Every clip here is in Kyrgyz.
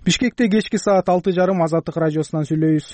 Бишкекте кечки саат 6:30 Азаттык радиосунан сүйлөйбүз.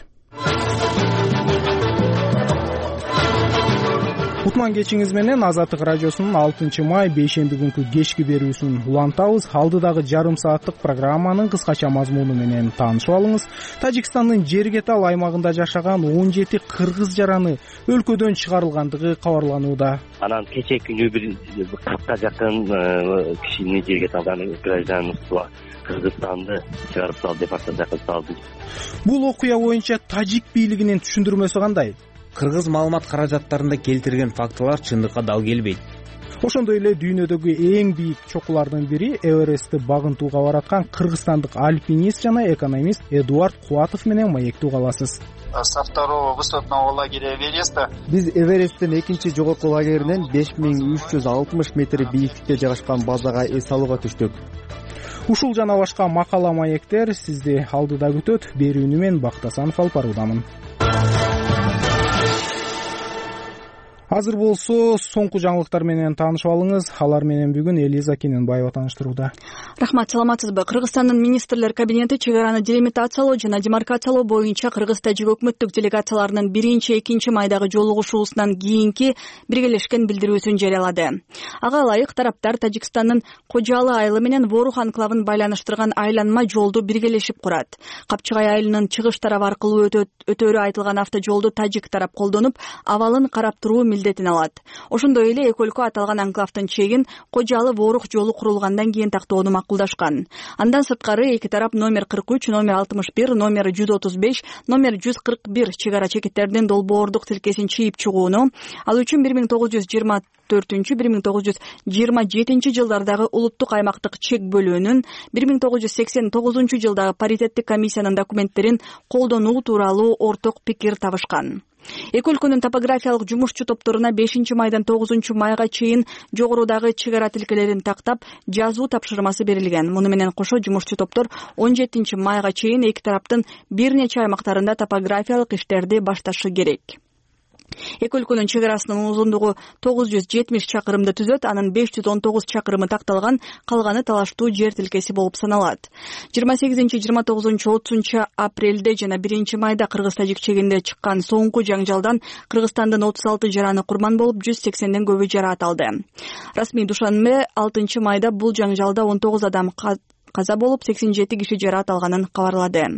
Кутман кечиңиз менен Азаттык радиосунун 6 май бейшемби күнкү кечки берүүсүн улантабыз. Алдыдагы жарым сааттык программанын кыскача мазмуну менен таанышып алыңыз. Тажикстандын Жергетал аймагында жашаган 17 кыргыз жараны өлкөдөн чыгарылгандыгы кабарланууда. Анан кечээ күнү бир 40ка жакын кишини Жергеталдан гражданство Кыргызстанды чыгарып салды деп айтышты. Бул окуя боюнча тажик бийлигинин түшүндүрмөсү кандай? Кыргыз маалымат каражаттарында келтирген фактылар чындыкка дал келбейт. Ошондой эле дүйнөдөгү эң бийик чокулардын бири Эверестти багынтууга бараткан кыргызстандык альпинист жана экономист Эдуард Куатов менен маектүүгө аласыз. Со второго высотного лагеря Эвереста биз Эвересттин экинчи жогорку лагеринен 5360 метр бийиктикте жайгашкан базага эс алууга түштүк. Ушул жана башка макала маектер сизди алдыда күтөт. Берүүнү мен Бактасанов алып баруудамын. Азыр болсо соңку жаңылыктар менен таанышып алыңыз. Алар менен бүгүн Элиза Кененбаева тааныштырууда. Рахмат, саламатсызбы? Кыргызстандын министрлер кабинети чек араны делимитациялоо жана демаркациялоо боюнча Кыргыз-Тажик өкмөттүк делегацияларынын 1-2 майдагы жолугушуусунан кийинки биргелешкен билдирүүсүн жарыялады. Ага ылайык тараптар Тажикстандын Кожалы айылы менен Ворух анклавын байланыштырган айланма жолду биргелешип курат. Капчыгай айылынын чыгыш тарабы аркылуу өтөөрү айтылган автожолду тажик тарап колдонуп, абалын карап туруу милдетин алат. Ошондой эле эки өлкө аталган анклавдын чегин Кожалы Ворух жолу курулгандан кийин тактоону макулдашкан. Андан сырткары эки тарап номер 43, номер 61, номер 135, номер 141 чек ара чекиттердин долбоордук тилкесин чийип чыгууну, ал үчүн 1924-1927 жылдардагы улуттук аймактык чек бөлүүнүн, 1989 жылдагы паритеттик комиссиянын документтерин колдонуу тууралуу орток пикир табышкан. Эки өлкөнүн топографиялык жумушчу топторуна 5 майдан 9 майга чейин жогорудагы чек ара тилкелерин тактап жазуу тапшырмасы берилген. Муну менен кошо жумушчу топтор 17 майга чейин эки тараптын бир нече аймактарында топографиялык иштерди башташы керек. Эки өлкөнүн чек арасынын узундугу 970 чакырымды түзөт, анын 519 чакырымы такталган, калганы талаштуу жер тилкеси болуп саналат. 28-29-30 апрелде жана 1 майда Кыргыз-Тажик чегинде чыккан соңку жаңжалдан Кыргызстандын 36 жараны курман болуп, 180ден көбү жараат алды. Расмий душанбе 6 майда бул жаңжалда 19 адам каза болуп, 87 киши жараат алганын кабарлады.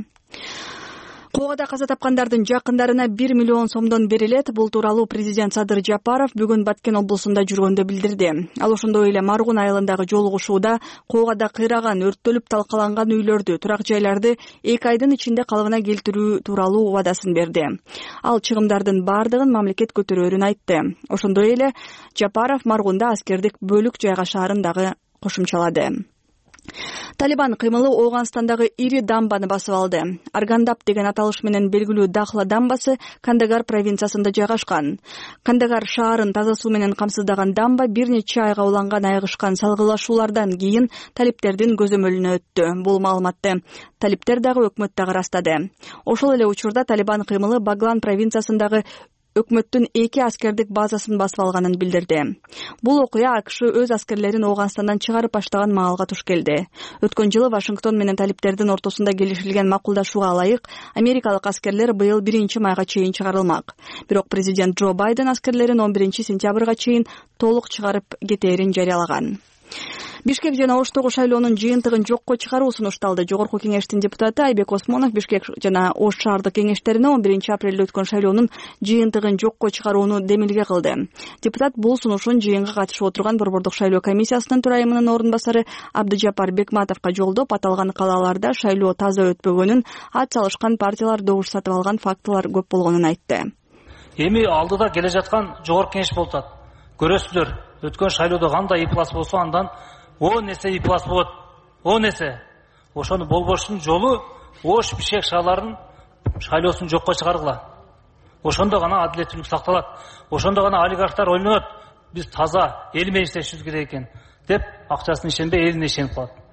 Кугада каза тапкандардын жакындарына 1 миллион сомдон берилет. Бул тууралуу президент Садыр Жапаров бүгүн Баткен облусунда жүргөндө билдирди. Ал ошондой эле Маргун айылындагы жолугушууда Кугада кыйраган, өрттөлүп талкаланган үйлөрдү, турак жайларды 2 айдын ичинде калыбына келтирүү тууралуу убадасын берди. Ал чыгымдардын бардыгын мамлекет көтөрөөрүн айтты. Ошондой эле Жапаров Маргунда аскердик бөлүк жайгашаарын дагы кошумчалады. Талибан кыймылы Ооганстандагы ири дамбаны басып алды. Аргандап деген аталыш менен белгилүү Дахла дамбасы Кандагар провинциясында жайгашкан. Кандагар шаарын таза суу менен камсыздаган дамба бир нече айга уланган айгышкан салгылашуулардан кийин талиптердин көзөмөлүнө өттү. Бул маалыматты талиптер дагы өкмөт дагы ырастады. Ошол эле учурда Талибан кыймылы Баглан провинциясындагы өкмөттүн 2 аскердик базасын басып алганын билдирди. Бул окуя АКШ өз аскерлерин Ооганстандан чыгарып баштаган маалга туш келди. Өткөн жылы Вашингтон менен талиптердин ортосунда келишилген макулдашууга ылайык америкалык аскерлер быйыл 1 майга чейин чыгарылмак. Бирок президент Джо Байден аскерлерин 11 сентябрга чейин толук чыгарып кетээрин жарыялаган. Бишкек жана Оштогу шайлоонун жыйынтыгын жокко чыгаруу сунушталды. Жогорку кеңештин депутаты Айбек Осмонов Бишкек жана Ош шаардык кеңештерине 11 апрелде өткөн шайлоонун жыйынтыгын жокко чыгарууну демилге кылды. Депутат бул сунушун жыйынга катышып отурган Борбордук шайлоо комиссиясынын төрайымынын орун басары Абдыжапар Бекматовго жолдоп, аталган калааларда шайлоо таза өтпөгөнүн, ат салышкан партиялар добуш сатып алган фактылар көп болгонун айтты. Эми алдыда келе жаткан жогорку кеңеш болуп атат. Көрөсүздөр, өткөн шайлоодо кандай иплас болсо андан 10 эсе иплас болот. 10 эсе. Ошону болбоштун жолу Ош Бишкек шаарларынын шайлоосун жокко чыгаргыла. Ошондо гана адилеттүүлүк сакталат. Ошондо гана олигархтар ойлонот. Биз таза эл менен иштешибиз керек экен деп акчасын ишенбей элине ишенип калат.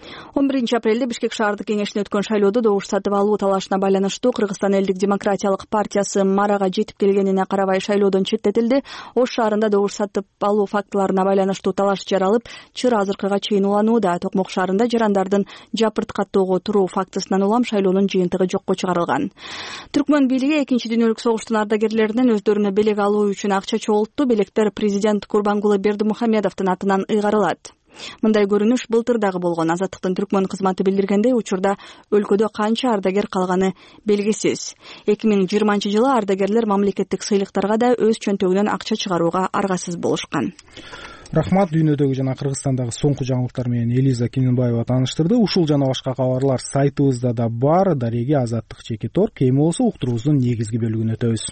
11 апрелде Бишкек шаардык кеңешине өткөн шайлоодо добуш сатып алуу талашына байланыштуу Кыргызстан элдик демократиялык партиясы марага жетип келгенине карабай шайлоодон четтетилди. Ош шаарында добуш сатып алуу фактыларына байланыштуу талаш жаралып, чыр азыркыга чейин уланууда. Токмок шаарында жарандардын жапырт каттоого туруу фактысынан улам шайлоонун жыйынтыгы жокко чыгарылган. Түркмөн бийлиги Экинчи дүйнөлүк согуштун ардагерлеринен өздөрүнө белек алуу үчүн акча чогултту. Белектер президент Курбангулы Бердимухамедовдун атынан ыйгарылат. Мындай көрүнүш былтыр дагы болгон. Азаттыктын Түркмөн кызматы билдиргендей, учурда өлкөдө канча ардагер калганы белгисиз. 2020-жылы ардагерлер мамлекеттик сыйлыктарга да өз чөнтөгүнөн акча чыгарууга аргасыз болушкан. Рахмат. Дүйнөдөгү жана Кыргызстандагы соңку жаңылыктар менен Элиза Киненбаева тааныштырды. Ушул жана башка кабарлар сайтыбызда да бар. Дареги Азаттык чеки торп. Кийин болсо уктуруубуздун негизги бөлүгүнө өтөбүз.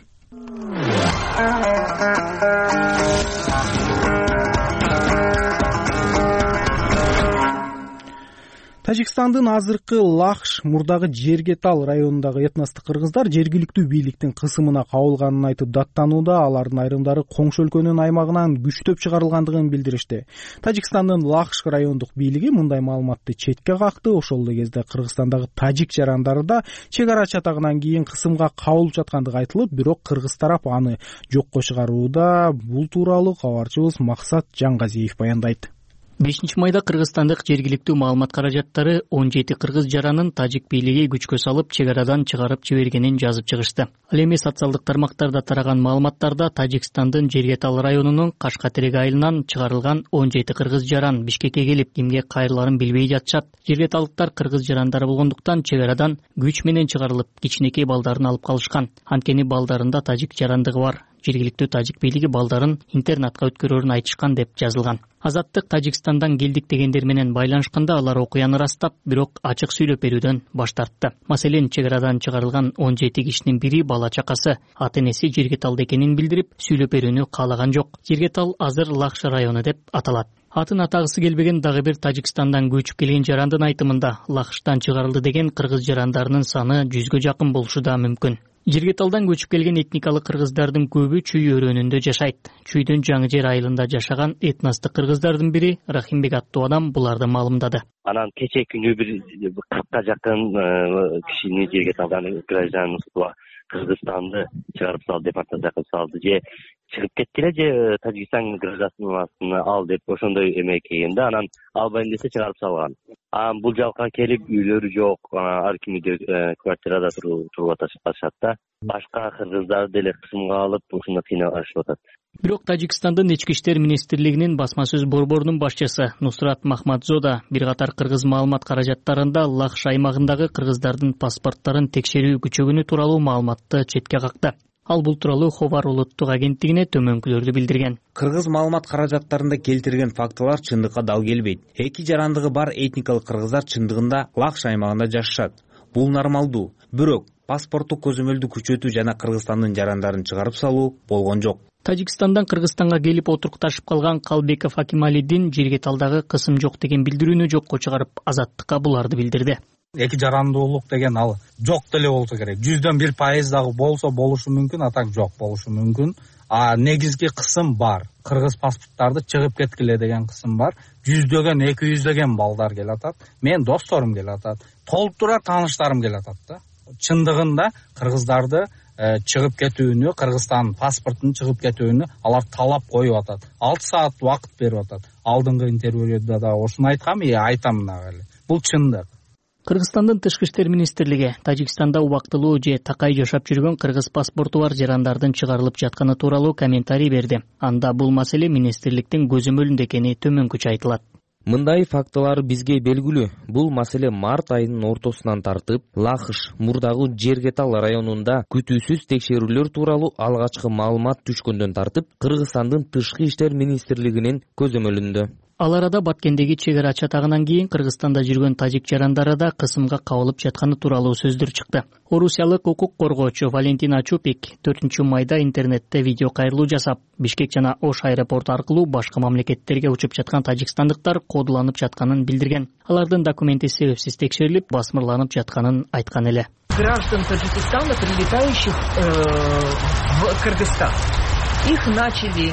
Тажикстандын азыркы Лахш, мурдагы Жергетал районундагы этностук кыргыздар жергиликтүү бийликтин кысымына кабылганын айтып даттанууда. Алардын айрымдары коңшу өлкөнүн аймагынан күчтөп чыгарылгандыгын билдиришти. Тажикстандын Лахш райондук бийлиги мындай маалыматты четке какты. Ошол эле кезде Кыргызстандагы тажик жарандары да чек ара чатагынан кийин кысымга кабылып жаткандыгы айтылып, бирок кыргыз тарап аны жокко чыгарууда. Бул тууралуу кабарчыбыз Максат Жаңгазиев баяндайт. 5-майда Кыргызстандык жергиликтүү маалымат каражаттары 17 кыргыз жаранын тажик бийлиги күчкө салып чек арадан чыгарып жибергенин жазып чыгышты. Ал эми социалдык тармактарда тараган маалыматтарда Тажикстандын Жергетал районунун Кашкатерек айылынан чыгарылган 17 кыргыз жаран Бишкекке келип кимге кайрыларын билбей жатышат. Жергеталдыктар кыргыз жарандары болгондуктан чек арадан күч менен чыгарылып, кичинекей балдарын алып калышкан. Анткени балдарында тажик жарандыгы бар. Жергиликтүү тажик бийлиги балдарын интернатка өткөрөрүн айтышкан деп жазылган. Азаттык Тажикстандан келдик дегендер менен байланышканда алар окуяны растап, бирок ачык сүйлөп берүүдөн баш тартты. Маселен, чек арадан чыгарылган 17 кишинин бири бала чакасы, ата-энеси Жергеталда экенин билдирип, сүйлөп берүүнү каалаган жок. Жергетал азыр Лахш району деп аталат. Атын атагысы келбеген дагы бир Тажикстандан көчүп келген жарандын айтымында Лахштан чыгарылды деген кыргыз жарандарынын саны 100гө жакын болушу да мүмкүн. Жергеталдан көчүп келген этникалык кыргыздардын көбү Чүй өрөөнүндө жашайт. Чүйдүн Жаңы жер айылында жашаган этностук кыргыздардын бири Рахимбек аттуу адам буларды маалымдады. Анан кече күнү бир 40ка жакын кишини Жергеталдан гражданство Кыргызстанды чыгарып сал деп артта салды. Же чыгып кеткиле же Тажикстан гражданствосын ал деп ошондой эме келген да, анан албайм десе чыгарып салган. Бул жака келип үйлөрү жок, ар кимде квартирада туруп атышат да. Башка кыргыздар деле кысымга алып, ушуну кыйналышып атат. Бирок Тажикстандын ички иштер министрлигинин басма сөз борборунун башчысы Нусрат Махмадзода бир катар кыргыз маалымат каражаттарында Лахш аймагындагы кыргыздардын паспорттарын текшерүү күчөгөнү тууралуу маалыматты четке какты. Ал бул тууралуу Ховар улуттук агенттигине төмөнкүлөрдү билдирген. Кыргыз маалымат каражаттарында келтирген фактылар чындыкка дал келбейт. Эки жарандыгы бар этникалык кыргыздар чындыгында Лахш аймагында жашашат. Бул нормалдуу. Бирок паспорттук көзөмөлдү күчөтүү жана Кыргызстандын жарандарын чыгарып салуу болгон жок. Тажикстандан Кыргызстанга келип отурукташып калган Калбеков Акималидин Жергеталдагы кысым жок деген билдирүүнү жокко чыгарып, Азаттыкка буларды билдирди. Эки жарандуулук деген ал жок деле болсо керек. 100дөн 1% дагы болсо болушу мүмкүн, а так жок болушу мүмкүн. Негизги кысым бар. Кыргыз паспорттарды чыгып кеткиле деген кысым бар. 100дөгөн 200дөгөн балдар келатат. Мен досторум келатат. Толтура тааныштарым келатат да. Чындыгында кыргыздарды чыгып кетүүнү, Кыргызстан паспортунун чыгып кетүүнү алар талап коюп атат. 6 саат убакыт берип атат. Алдыңкы интервьюда да ошону айткам, айтам дагы. Бул чындык. Кыргызстандын тышкы иштер министрлиги Тажикстанда убактылуу же такай жашап жүргөн кыргыз паспорту бар жарандардын чыгарылып жатканы тууралуу комментарий берди. Анда бул маселе министрликтин көзөмөлүндө экени төмөнкүчө айтылат. Мындай фактылар бизге белгилүү. Бул маселе март айынын ортосунан тартып, Лахш, мурдагы Жергетал районунда күтүүсүз текшерүүлөр тууралуу алгачкы маалымат түшкөндөн тартып, Кыргызстандын тышкы иштер министрлигинин көзөмөлүндө. Ал арада Баткендеги чек ара чатагынан кийин Кыргызстанда жүргөн тажик жарандары да кысымга кабылып жатканы тууралуу сөздөр чыкты. Орусиялык укук коргоочу Валентина Чупик 4-майда интернетте видео кайрылуу жасап, Бишкек жана Ош аэропорту аркылуу башка мамлекеттерге учуп жаткан тажикстандыктар кодуланып жатканын билдирген. Алардын документи себепсиз текшерилип, басмырланып жатканын айткан эле. Граждан Таджикистана, прилетающих в Кыргызстан, их начали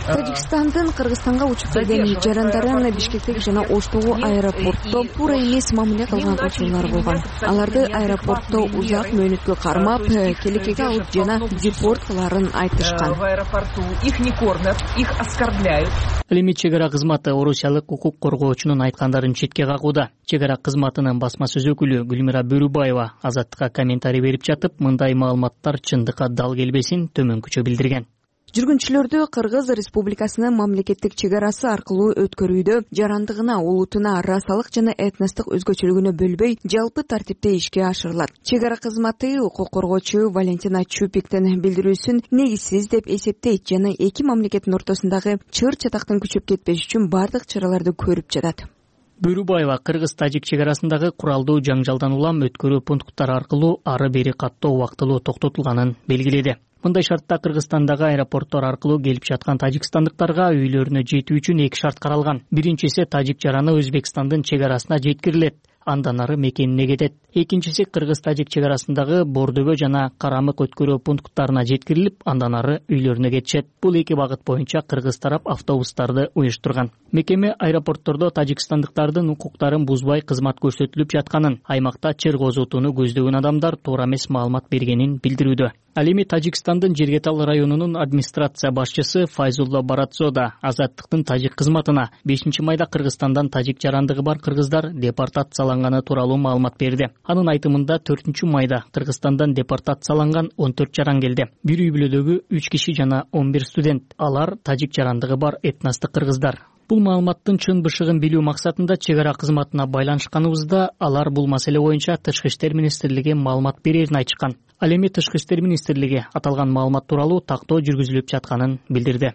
Тажикстандын Кыргызстанга учуп келген жарандарын Бишкектеги жана Оштогу аэропортто туура эмес мамиле кылган учурлар болгон. Аларды аэропортто узак мөөнөткө кармап, келекеге алып жана депорт кыларын айтышкан. В аэропорту их не кормят, их оскорбляют. Ал эми чек ара кызматы орусиялык укук коргоочунун айткандарын четке кагууда. Чек ара кызматынын басма сөз өкүлү Гүлмира Бөрүбаева Азаттыкка комментарий берип жатып, мындай маалыматтар чындыкка дал келбесин төмөнкүчө билдирген. Жүргүнчүлөрдү Кыргыз Республикасынын мамлекеттик чек арасы аркылуу өткөрүүдө жарандыгына, улутуна, расалык жана этностук өзгөчөлүгүнө бөлбөй, жалпы тартипте ишке ашырылат. Чек ара кызматы укук коргоочу Валентина Чупиктин билдирүүсүн негизсиз деп эсептейт жана эки мамлекеттин ортосундагы чыр чатактын күчөп кетпеш үчүн бардык чараларды көрүп жатат. Бөрүбаева Кыргыз-Тажик чек арасындагы куралдуу жаңжалдан улам өткөрүү пункттары аркылуу ары бери каттоо убактылуу токтотулганын белгиледи. Мындай шартта Кыргызстандагы аэропорттор аркылуу келип жаткан тажикстандыктарга үйлөрүнө жетүү үчүн эки шарт каралган. Биринчиси Тажик жараны Өзбекстандын чек арасына жеткирилет, андан ары мекенине кетет. Экинчиси Кыргыз-Тажик чек арасындагы Бордөгө жана Карамык өткөрүү пункттарына жеткирилип, андан ары үйлөрүнө кетишет. Бул эки багыт боюнча кыргыз тарап автобустарды уюштурган. Мекеме аэропорттордо тажикстандыктардын укуктарын бузбай кызмат көрсөтүлүп жатканын, аймакта чыр козутууну көздөгөн адамдар туура эмес маалымат бергенин билдирүүдө. Ал эми Тажикстандын Жергетал районунун администрация башчысы Файзулла Баратзода Азаттыктын тажик кызматына 5-майда Кыргызстандан тажик жарандыгы бар кыргыздар депортацияланганы тууралуу маалымат берди. Анын айтымында 4-майда Кыргызстандан депортацияланган 14 жаран келди. Бир үй бүлөдөгү 3 киши жана 11 студент. Алар тажик жарандыгы бар этностук кыргыздар. Бул маалыматтын чын бышыгын билүү максатында чек ара кызматына байланышканыбызда алар бул маселе боюнча Тышкы иштер министрлиги маалымат берерин айтышкан. Ал эми Тышкы иштер министрлиги аталган маалымат тууралуу тактоо жүргүзүлүп жатканын билдирди.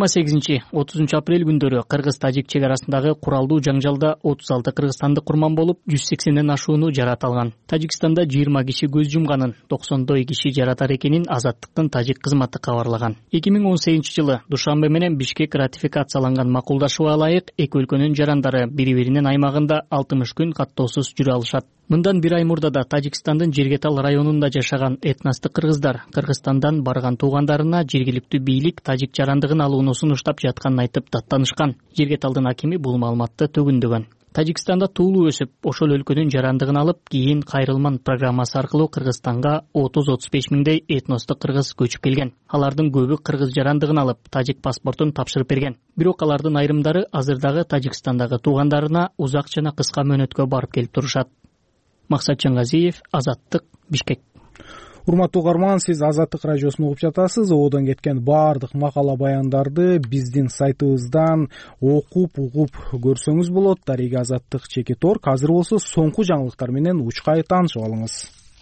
28-30 апрель күндөрү Кыргыз-Тажик чек арасындагы куралдуу жаңжалда 36 кыргызстандык курман болуп, 180ден ашууну жарат алган. Тажикстанда 20 киши көз жумганын, 90 киши жаратар экенин Азаттыктын тажик кызматы кабарлаган. 2018-жылы Душанбе менен Бишкек ратификацияланган макулдашууга ылайык эки өлкөнүн жарандары бири-биринин аймагында 60 күн каттоосуз жүрө алышат. Мындан бир ай мурда да Тажикстандын Жергетал районунда жашаган этностук кыргыздар Кыргызстандан барган туугандарына жергиликтүү бийлик тажик жарандыгын алууну сунуштап жатканын айтып даттанышкан. Жергеталдын акими бул маалыматты төгүндөгөн. Тажикстанда туулуу өсүп, ошол өлкөнүн жарандыгын алып, кийин кайрылман программасы аркылуу Кыргызстанга 30-35 миңдей этностук кыргыз көчүп келген. Алардын көбү кыргыз жарандыгын алып, тажик паспортун тапшырып берген. Бирок алардын айрымдары азырдагы Тажикстандагы туугандарына узак жана кыска мөөнөткө барып келип турушат. Максат Чангазиев, Азаттык, Бишкек. Урматтуу угарман, сиз Азаттык радиосун угуп жатасыз. Одон кеткен баардык макала баяндарды биздин сайтыбыздан окуп, угуп көрсөңүз болот. Дареги Азаттык /Org. Азыр болсо соңку жаңылыктар менен учкай таанышып алыңыз.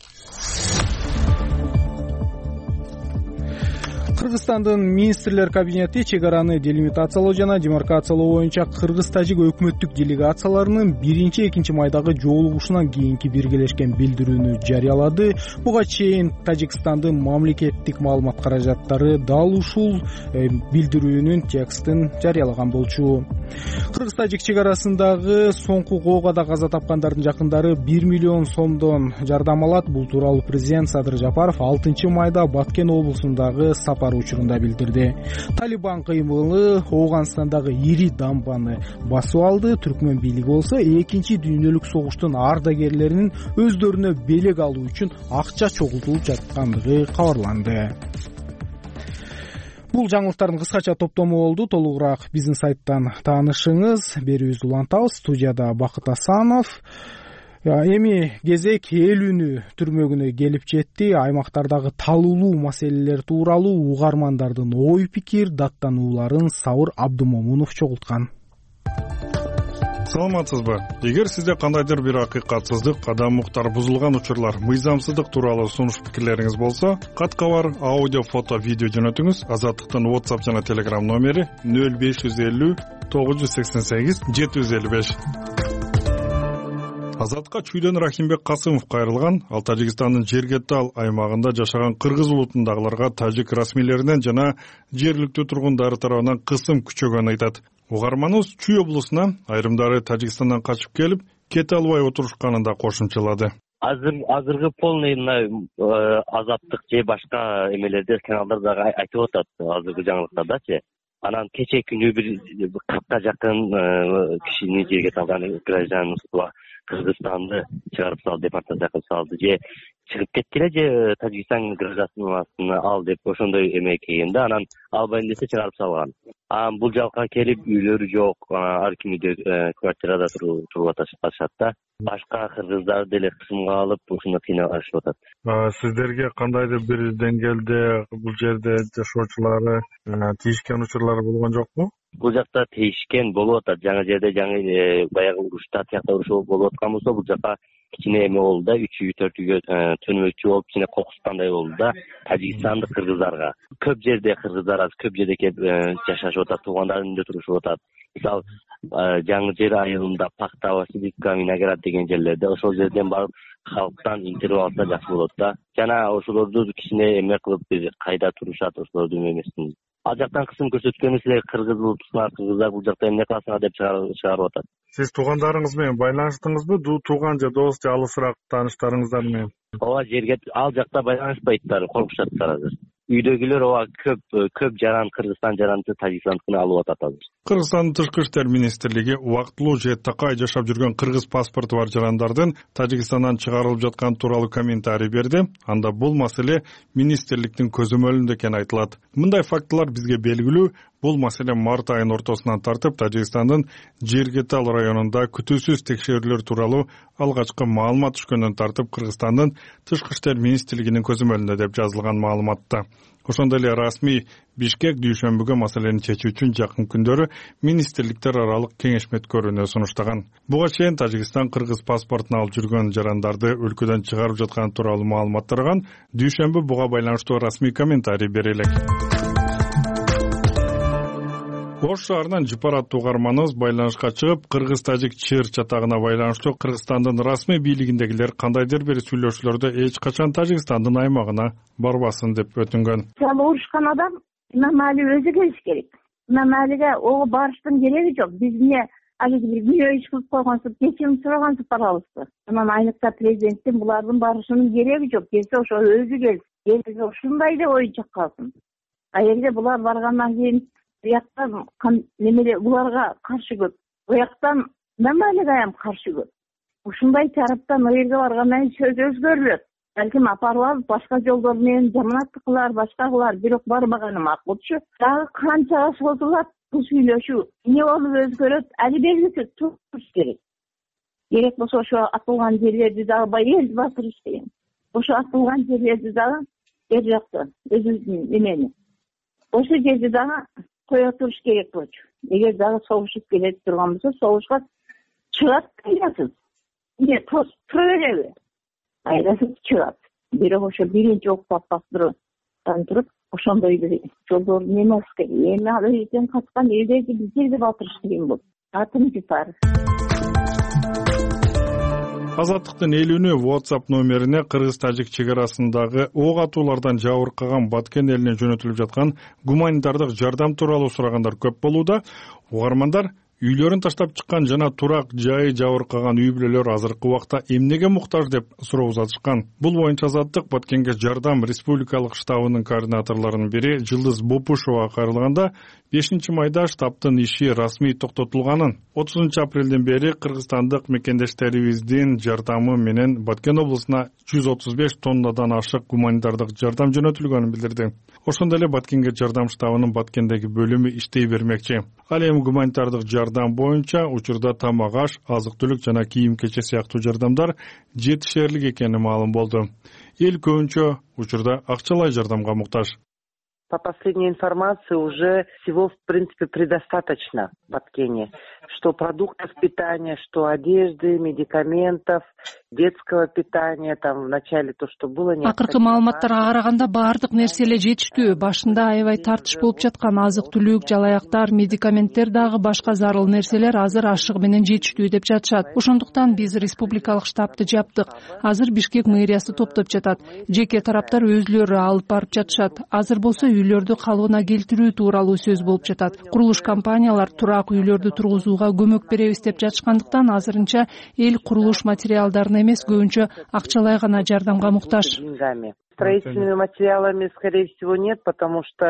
Кыргызстандын министрлер кабинети чек араны делимитациялоо жана демаркациялоо боюнча кыргыз-тажик өкмөттүк делегацияларынын 1-2 майдагы жолугушунан кийинки биргелешкен билдирүүнү жарыялады. Буга чейин Тажикстандын мамлекеттик маалымат каражаттары дал ушул билдирүүнүн текстин жарыялаган болчу. Кыргыз-тажик чек арасындагы соңку коогада каза тапкандардын жакындары 1 миллион сомдон жардам алат. Бул тууралуу президент Садыр Жапаров 6-майда Баткен облусундагы сапар учурунда билдирди. Талибан кыймылы Ооганстандагы ири дамбаны басып алды. Түркмөн бийлиги болсо 2 дүйнөлүк согуштун ардагерлеринин өздөрүнө белек алуу үчүн акча чогултулуп жаткандыгы кабарланды. Бул жаңылыктардын кыскача топтому болду. Толугураак биздин сайттан таанышыңыз. Берүүбүздү улантабыз. Студияда Бакыт Асанов. Эми кезек эл үнү түрмөгүнө келип жетти. Аймактардагы талуулуу маселелер тууралуу угармандардын ой пикир даттанууларын Сауыр Абдумомунов чогулткан. Саламатсызбы? Эгер сизде кандайдыр бир акыйкатсыздык, адам укуктары бузулган учурлар, мыйзамсыздык тууралуу сунуш пикирлериңиз болсо, кат-кабар, аудио, фото, видео жөнөтүңүз. Азаттыктын WhatsApp жана Telegram номери 0550 988 755. Азатка чүйдөн Рахимбек Касымов кайрылган. Ал Тажикстандын Жергетал аймагында жашаган кыргыз улутундагыларга тажик расмийлеринен жана жергиликтүү тургундары тарабынан кысым күчөгөнүн айтат. Угарманыбыз Чүй облусуна айрымдары Тажикстандан качып келип, кете албай отурушканын да кошумчалады. Азыркы полный Азаттык же башка эмелерде каналдарда айтып атат азыркы жаңылыктардачы. Анан кечээ күнү бир 40га жакын кишини жерге салган гражданство Кыргызстанды чыгарып салды, депортация кылып салды же чыгып кеткиле же Тажикстан гражданствосын ал деп ошондой эме келген да, анан албайм десе чыгарып салган. Бул жака келип үйлөрү жок, ар ким үйдө квартирада туруп атышат да. Башка кыргыздар деле кысымга алып ушуну кыйналышып атат. Сиздерге кандайдыр бир деңгээлде бул жерде жашоочулары тийишкен учурлар болгон жокпу? Бул жакта тийишкен болуп атат. Жаңы жерде баягы урушта тиякта уруш болуп аткан болсо, бул жака кичине эме болду да, 3 үй 4 үйгө төнмөкчү болуп кичине кокускандай болду да тажикстандык кыргыздарга. Көп жерде кыргыздар аз көп жерде келип жашашып атат, туугандарынын үйүндө турушуп атат. Мисалы жаңы жер айылында Пахта, Васильевка, Виноград деген жерлерде ошол жерден барып халктан интервью алса жакшы болот да. Жана ошолорду кичине эме кылып кайда турушат ошолордун эмесин. Ал жактан кысым көрсөткөнү силер кыргыз улутусуңар, кыргыздар бул жакта эмне кыласыңар деп чыгарып атат. Сиз туугандарыңыз менен байланыштыңызбы? Тууган же дос же алысыраак тааныштарыңыздар менен? Ооба, жерге ал жакта байланышпайттар, коркушаттар азыр. Үйдөгүлөр көп жаран Кыргызстан жаранды Тажикстандыкына алып атат азыр. Кыргызстандын Тышкы иштер министрлиги убактылуу же такай жашап жүргөн кыргыз паспорту бар жарандардын Тажикстандан чыгарылып жатканы тууралуу комментарий берди. Анда бул маселе министрликтин көзөмөлүндө экени айтылат. Мындай фактылар бизге белгилүү. Бул маселе март айынын ортосунан тартып Тажикстандын Жергетал районунда күтүүсүз текшерүүлөр тууралуу алгачкы маалымат түшкөндөн тартып Кыргызстандын Тышкы иштер министрлигинин көзөмөлүндө деп жазылган маалыматта. Ошондой эле расмий Бишкек дүйшөмбүгө маселени чечүү үчүн жакын күндөрү министрликтер аралык кеңешме өткөрүүнү сунуштаган. Буга чейин Тажикстан кыргыз паспортун алып жүргөн жарандарды өлкөдөн чыгарып жатканы тууралуу маалымат тараган. Дүйшөмбү буга байланыштуу расмий комментарий бере элек. Ош шаарынан Жыпарат угарманыбыз байланышка чыгып, кыргыз-тажик чыр чатагына байланыштуу Кыргызстандын расмий бийлигиндегилер кандайдыр бир сүйлөшүүлөрдө эч качан Тажикстандын аймагына барбасын деп өтүнгөн. Урушкан адам Имамали өзү келиш керек. Имамалиге ого барыштын кереги жок. Биз эмне алиги бир мүйө иш кылып койгонсуп, кечирим сурагансып барабызбы? Анан айныкса президенттин булардын барышынын кереги жок. Келсе ошо өзү келсин. Келсе ушундай деп оюнча калсын. А эгерде булар баргандан кийин буяктан немеле буларга каршы көп. Буяктан Имамалиге каршы көп. Ушундай тараптан ырга баргандан кийин сөз өзгөрүлөт. Балким апарылып башка жолдор менен жаманаттык кылар, башка кылар, бирок барбаганы макулчу. Дагы канчага созулат бул сүйлөшүү? Эмне болуп өзгөрөт? Али белгисиз туруш керек. Керек болсо ошо атылган жерлерди дагы байел батырыш деген. Ошо атылган жерлерди дагы бер жакта өзүбүздүн эмени. Ошо жерди дагы кое туруш керек болчу. Эгер дагы согушуп келе турган болсо, согушка чыгат кайдасыз. Эмне тура береби? Айдасыз чыгат. Бирок ошо биринчи окуп бастыруудан туруп, ошондой бир жолдорду неме кылыш керек. Эми ал жерден качкан элдерди бизерди батырыш кыйын болот. Атым Жыпар. Азаттыктын элүүнү WhatsApp номерине кыргыз-тажик чек арасындагы ок атуулардан жабыркаган Баткен элине жөнөтүлүп жаткан гуманитардык жардам тууралуу сурагандар көп болууда. Угармандар үйлөрүн таштап чыккан жана турак жайы жабыркаган үй бүлөлөр азыркы убакта эмнеге муктаж деп суроо узатышкан. Бул боюнча Азаттык Баткенге жардам республикалык штабынын координаторлорунун бири Жылдыз Бопушова кайрылганда 5-майда штабтын иши расмий токтотулганын, 30 апрелден бери кыргызстандык мекендештерибиздин жардамы менен Баткен облусуна 135 тоннадан ашык гуманитардык жардам жөнөтүлгөнүн билдирди. Ошондой эле Баткенге жардам штабынын Баткендеги бөлүмү иштей бермекчи. Ал эми гуманитардык жардам боюнча учурда тамак аш, азык-түлүк жана кийим-кече сыяктуу жардамдар жетишерлик экени маалым болду. Эл көбүнчө учурда акчалай жардамга муктаж. По последней информации уже всего, в принципе, предостаточно в Баткене. Что продуктов питания, что одежды, медикаментов, детского питания, там в начале то, что было необходимо. Акыркы маалыматтарга караганда баардык нерселер жетиштүү. Башында аябай тартыш болуп жаткан азык-түлүк, жалаяктар, медикаменттер дагы башка зарыл нерселер азыр ашыгы менен жетиштүү деп жатышат. Ошондуктан биз республикалык штабты жаптык. Азыр Бишкек мэриясы топтоп жатат. Жеке тараптар өзлөрү алып барып жатышат. Азыр болсо үйлөрдү калыбына келтирүү тууралуу сөз болуп жатат. Курулуш компаниялар турак үйлөрдү тургузууга көмөк беребиз деп жатышкандыктан азырынча эл курулуш материалдарына эмес, көбүнчө акчалай гана жардамга муктаж. Строительными материалами, скорее всего, нет, потому что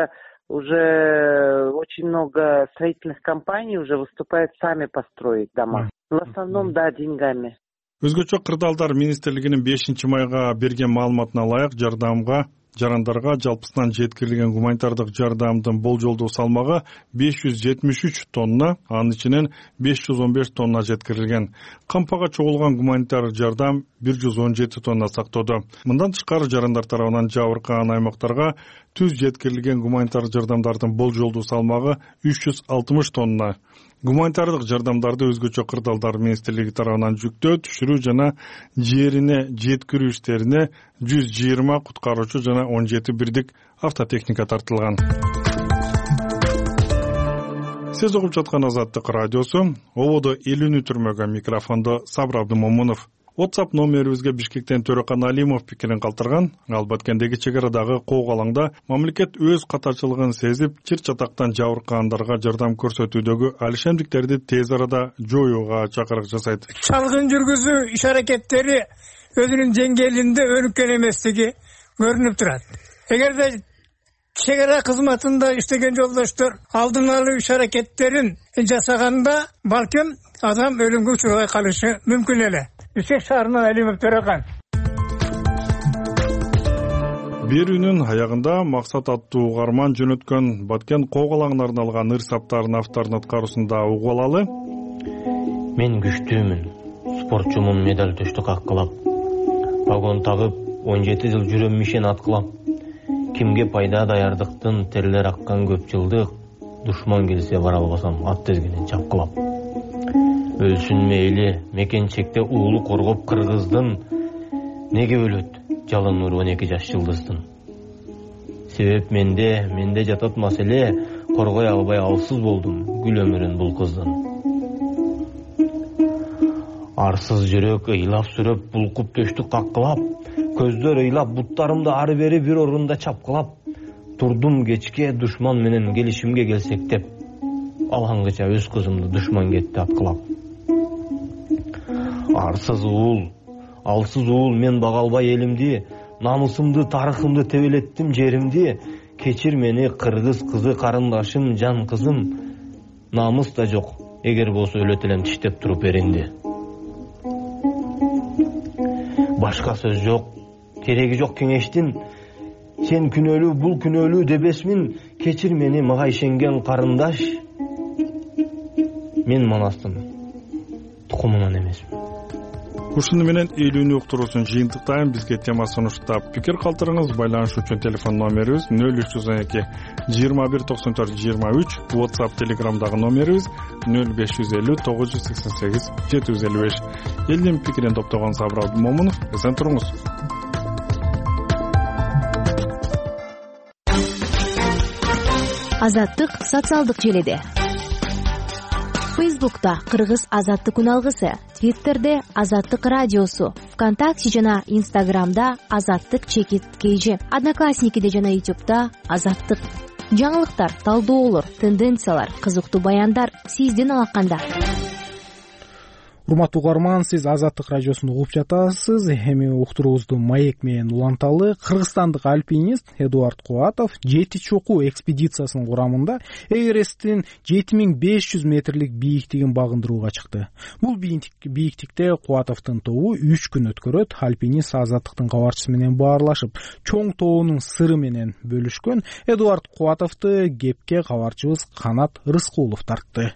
уже очень много строительных компаний уже выступают сами построить дома. В основном, да, деньгами. Өзгөчө кырдаалдар министрлигинин 5-майга берген маалыматына ылайык жарандарга жалпысынан жеткирилген гуманитардык жардамдын болжолдуу салмагы 573 тонна, анын ичинен 515 тонна жеткирилген. Кампага чогулган гуманитар жардам 117 тонна сактоодо. Мындан тышкары жарандар тарабынан жабыркаган аймактарга түз жеткирилген гуманитар жардамдардын болжолдуу салмагы 360 тонна. Гуманитардык жардамдарды өзгөчө кырдаалдар министрлиги тарабынан жүктөө, түшүрүү жана жерине жеткирүү иштерине 120 куткаруучу жана 17 бирдик автотехника тартылган. Сиз угуп жаткан Азаттык радиосу, ободо элүүнү түрмөгөн микрофондо Сабыр Абдымомунов. WhatsApp номерибизге Бишкектен Төрөкан Алимов пикирин калтырган. Ал Баткендеги чек арадагы кок алаңда мамлекет өз катарчылыгын сезип, чыр чатактан жабыркагандарга жардам көрсөтүүдөгү алишемдиктерди тез арада жоюуга чакырык жасайт. Чалгын жүргүзүү иш-аракеттери өзүнүн деңгээлинде өнүккөн эместиги көрүнүп турат. Эгерде чек ара кызматында иштеген жолдоштор алдын алуу иш-аракеттерин жасаганда, балким адам өлүмгө учурбай калышы мүмкүн эле. Бишкек шаарынан Алимов Төрөкан. Берүүнүн аягында максат аттуу угарман жөнөткөн Баткен кок алаңына арналган ыр саптарын авторунун аткаруусунда угуп алалы. Мен күчтүүмүн. Спортчумун медаль төштү каккылап. Погон тагып 17 жыл жүрөм мишен аткылап. Кимге пайда даярдыктын терлер аккан көп жылдык. Душман келсе бара албасам ат тезгенен чапкылап. Өлсүн мейли мекенчекте уулу коргоп кыргыздын. Неге өлөт жалын нур 12 жаш жылдыздын. Себеп менде жатат маселе, коргой албай алсыз болдум гүл өмүрүн бул кыздын. Арсыз жүрөк ыйлап сүрөп булкуп төштү каккылап, көздөр ыйлап буттарымды ары бери бир орунда чапкылап, турдум кечке душман менен келишимге келсек деп, алаңгыча өз кызымды душман кетти аткылап. Арсыз уул, алсыз уул мен бага албай элимди, намысымды, тарыхымды тебелеттим жеримди, кечир мени кыргыз кызы карындашым, жан кызым, намыс да жок, эгер болсо өлөт элем тиштеп туруп эринди. Башка сөз жок, кереги жок кеңештин, сен күнөөлүү, бул күнөөлүү дебесмин, кечир мени мага ишенген карындаш, мен Манастын тукумунан эмесмин. Ушуну менен элүүнү уктуруусун жыйынтыктайм. Бизге тема сунуштап пикир калтырыңыз. Байланыш үчүн телефон номерибиз 0312 21 94 23, WhatsApp Telegramдагы номерибиз 0550 988 755. Элдин пикирин топтогон Сабыр Абдымомунов. Эсен туруңуз. Азаттык социалдык желиде. Фейсбукта Кыргыз Азаттык үналгысы, Твиттерде Азаттык радиосу, ВКонтакте жана Инстаграмда Азаттык _KG, Одноклассникиде жана Ютубта Азаттык. Жаңылыктар, талдоолор, тенденциялар, кызыктуу баяндар сиздин алаканда. Урматтуу угарман, сиз Азаттык радиосун угуп жатасыз. Эми уктуруубузду маек менен уланталы. Кыргызстандык альпинист Эдуард Кубатов 7 чокуу экспедициясынын курамында Эвересттин 7500 метрлик бийиктигин багындырууга чыкты. Бул бийиктикте Кубатовдун тобу 3 күн өткөрөт. Альпинист Азаттыктын кабарчысы менен баарлашып, чоң тоонун сыры менен бөлүшкөн. Эдуард Кубатовду кепке кабарчыбыз Канат Рыскулов тартты.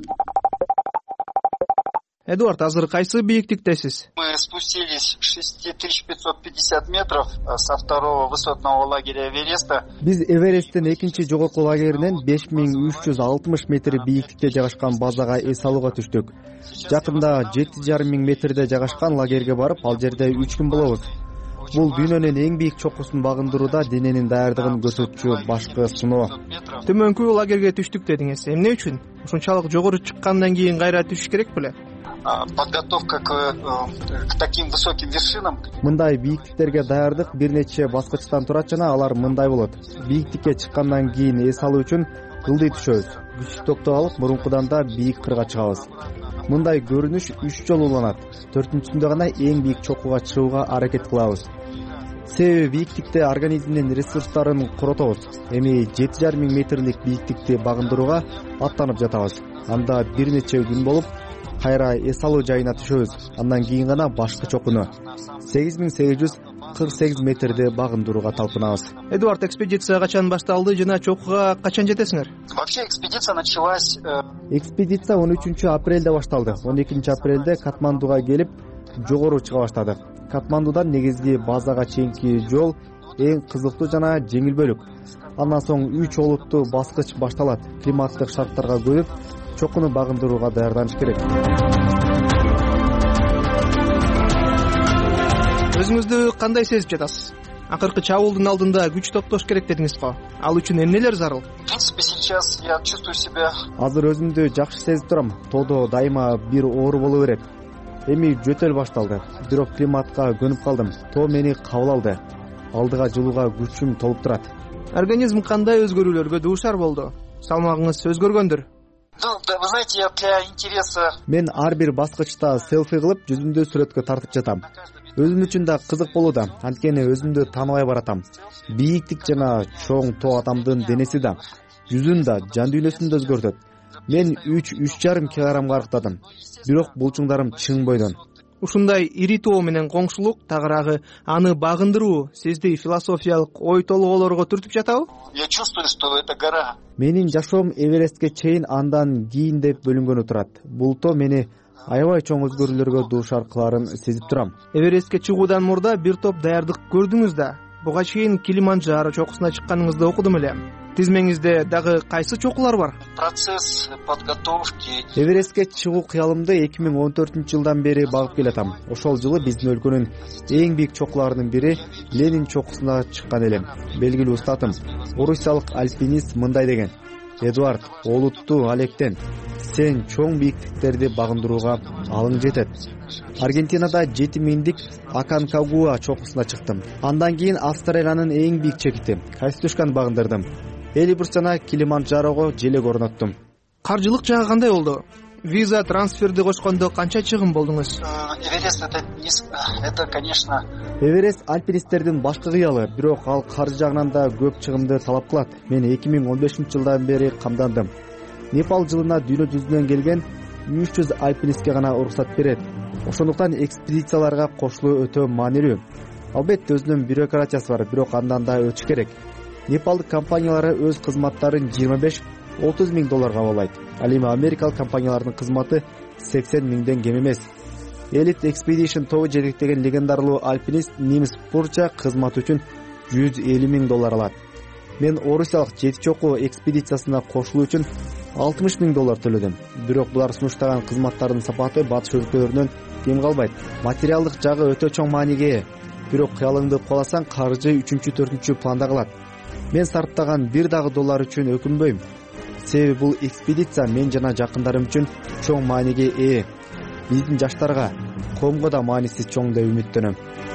Эдуард, азыр кайсы бийиктиктесиз? Мы спустились 6550 метров со второго высотного лагеря Эвереста. Биз Эвересттин экинчи жогорку лагеринен 5360 метр бийиктикте жайгашкан базага эс алууга түштүк. Жакында 7500 метрде жайгашкан лагерге барып, ал жерде 3 күн болобуз. Бул дүйнөнүн эң бийик чокусун багындырууда дененин даярдыгын көрсөтчү башкы сыноо. Төмөнкү лагерге түштүк дедиңиз. Эмне үчүн? Ушунчалык жогору чыккандан кийин кайра түшүш керек беле? Подготовка к таким высоким вершинам. Мындай бийиктиктерге даярдык бир нече баскычтан турат жана алар мындай болот. Бийиктикке чыккандан кийин эс алуу үчүн ылдый түшөбүз. Күч токтоп алып, мурункудан да бийик кырга чыгабыз. Мындай көрүнүш 3 жолу уланат. 4-сүндө гана эң бийик чокуга чыгууга аракет кылабыз. себеби бийиктикте организмдин ресурстарын коротобуз. Эми 7,5 метрлик бийиктикти багындырууга аттанып жатабыз. Анда бир нече күн болуп, кайра эс алуу жайына түшөбүз. Андан кийин гана башкы чокуну 8848 метрди багындырууга талпынабыз. Эдуард, экспедиция качан башталды жана чокуга качан жетесиңер? Вообще экспедиция началась... Экспедиция 13 апрелде башталды. 12 апрелде Катмандуга келип, жогору чыга баштадык. Катмандудан негизги базага чейинки жол эң кызыктуу жана жеңил бөлүк. Андан соң 3 олуттуу баскыч башталат. Климаттык шарттарга көрүп, чокуну багындырууга даярданыш керек. Өзүңүздү кандай сезип жатасыз? Акыркы чабуулдун алдында күч топтош керек дедиңиз го. Ал үчүн эмнелер зарыл? В принципе, сейчас я чувствую себя... Азыр өзүмдү жакшы сезип турам. Тоодо дайыма бир оору боло берет. Эми жөтөл башталды. Бирок климатка көнүп калдым. Тоо мени кабыл алды. Алдыга жылууга күчүм толуп турат. Организм кандай өзгөрүүлөргө дуушар болду? Салмагыңыз өзгөргөндүр? Вы знаете, я для интереса... Мен ар бир баскычта селфи кылып, жүзүмдү сүрөткө тартып жатам. Өзүм үчүн да кызык болууда, анткени өзүмдү тааныбай баратам. Бийиктик жана чоң тоо адамдын денеси да, жүзүн да, жан дүйнөсүн да өзгөртөт. Мен 3,5 килограммга арыктадым. Бирок булчуңдарым чың бойдон. Ушундай ири тоо менен коңшулук, тагыраагы аны багындыруу сизди философиялык ой толгоолорго түртүп жатабы? Я чувствую, что это гора. Менин жашоом Эверестке чейин андан кийин деп бөлүнгөнү турат. Бул тоо мени аябай чоң өзгөрүүлөргө дуушар кыларын сезип турам. Эверестке чыгуудан мурда бир топ даярдык көрдүңүз да. Буга чейин Килиманджаро чокусуна чыкканыңызды окудум эле. Тизмеңизде дагы кайсы чокулар бар? Процесс подготовки. Эверестке чыгуу кыялымды 2014-жылдан бери багып келатам. Ошол жылы биздин өлкөнүн эң бийик чокуларынын бири Ленин чокусуна чыккан элем. Белгилүү устатым, орусиялык альпинист мындай деген: Эдуард, олуттуу алектен, сен чоң бийиктиктерди багындырууга алың жетет. Аргентинада 7000дик Аконкагуа чокусуна чыктым. Андан кийин Австралиянын эң бийик чекити Кайстушкан багындырдым. Элибрус жана Килиманджарого желек орноттум. Каржылык жагы кандай болду? Виза, трансферди кочкондо канча чыгым болдуңуз? Эверест это, конечно... Эверест альпинисттердин башкы кыялы, бирок ал каржы жагынан да көп чыгымды талап кылат. Мен 2015-жылдан бери камдандым. Непал жылына дүйнө жүзүнөн келген 300 альпинистке гана уруксат берет. Ошондуктан экспедицияларга кошулуу өтө маанилүү. Албетте өзүнүн бюрократиясы бар, бирок андан да өтүш керек. Непалдык компаниялары өз кызматтарын $25-30 миң баалайт. Ал эми америкалык компаниялардын кызматы 80 миңден кем эмес. Elite Expedition тобу жетектеген легендарлуу альпинист Нимс Пурча кызмат үчүн $150 миң алат. Мен орусиялык 7 чокуу экспедициясына кошулуу үчүн $60 миң төлөдүм. Бирок булар сунуштаган кызматтардын сапаты батыш өлкөлөрүнөн кем калбайт. Материалдык жагы өтө чоң мааниге ээ. Бирок кыялыңды кубаласаң, каржы 3-4 планда калат. Мен сарптаган $1 үчүн өкүнбөйм. Себеби бул экспедиция мен жана жакындарым үчүн чоң мааниге ээ. Биздин жаштарга, коомго да мааниси чоң деп үмүттөнөм.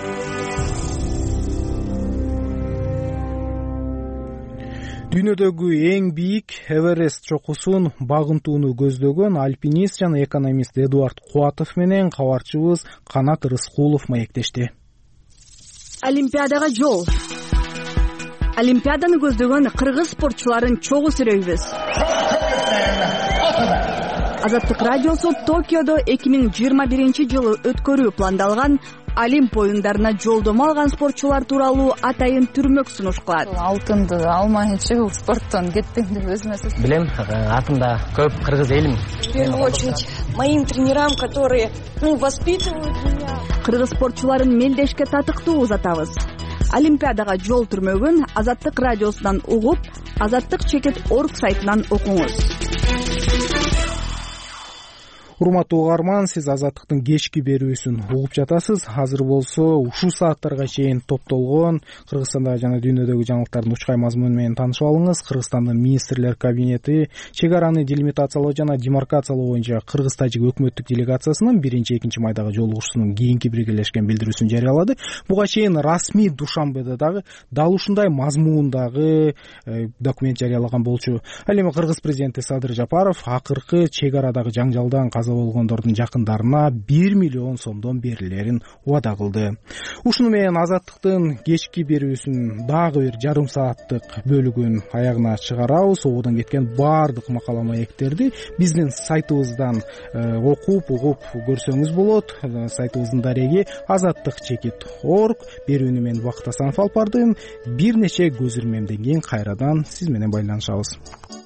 Дүйнөдөгү эң бийик Эверест чокусун багынтууну көздөгөн альпинист жана экономист Эдуард Кубатов менен кабарчыбыз Канат Рыскулов маектешти. Олимпиадага жол. Олимпиаданы көздөгөн кыргыз спортчуларын чогуу сүрөйбүз. Азаттык радиосу Токиодо 2021-жылы өткөрүү пландалган Олимп оюндарына жолдомо алган спортчулар тууралуу атайын түрмөк сунуш кылат. Алтынды алмайынчы спорттон кеттим деп өзүмө сездим. Билем, артымда көп кыргыз элим. В первую очередь моим тренерам, которые воспитывают меня. Кыргыз спортчуларын мелдешке татыктуу узатабыз. Олимпиадага жол түрмөгүн Азаттык радиосунан угуп, azattikchekit.org сайтынан окуңуз. Урматтуу угарман, сиз Азаттыктын кечки берүүсүн угуп жатасыз. Азыр болсо ушул сааттарга чейин топтолгон Кыргызстандагы жана дүйнөдөгү жаңылыктардын учкай мазмуну менен таанышып алыңыз. Кыргызстандын министрлер кабинети чек араны делимитациялоо жана демаркациялоо боюнча Кыргыз-Тажик өкмөттүк делегациясынын 1-2 майдагы жолугушуусунун кийинки биргелешкен билдирүүсүн жарыялады. Буга чейин расмий Душанбеде дагы дал ушундай мазмундагы документ жарыялаган болчу. Ал эми Кыргыз президенти Садыр Жапаров акыркы чек арадагы жаңжалдан каза болгондордун жакындарына 1 миллион сомдон берилерин убада кылды. Ушуну менен Азаттыктын кечки берүүсүнүн дагы бир жарым сааттык бөлүгүн аягына чыгарабыз. Ободон кеткен баардык макала маектерди биздин сайтыбыздан окуп, угуп көрсөңүз болот. Сайтыбыздын дареги azattik.org. Берүүнү мен Бакыт Асанов алып бардым. Бир нече көз ирмемден кийин кайрадан сиз менен байланышабыз.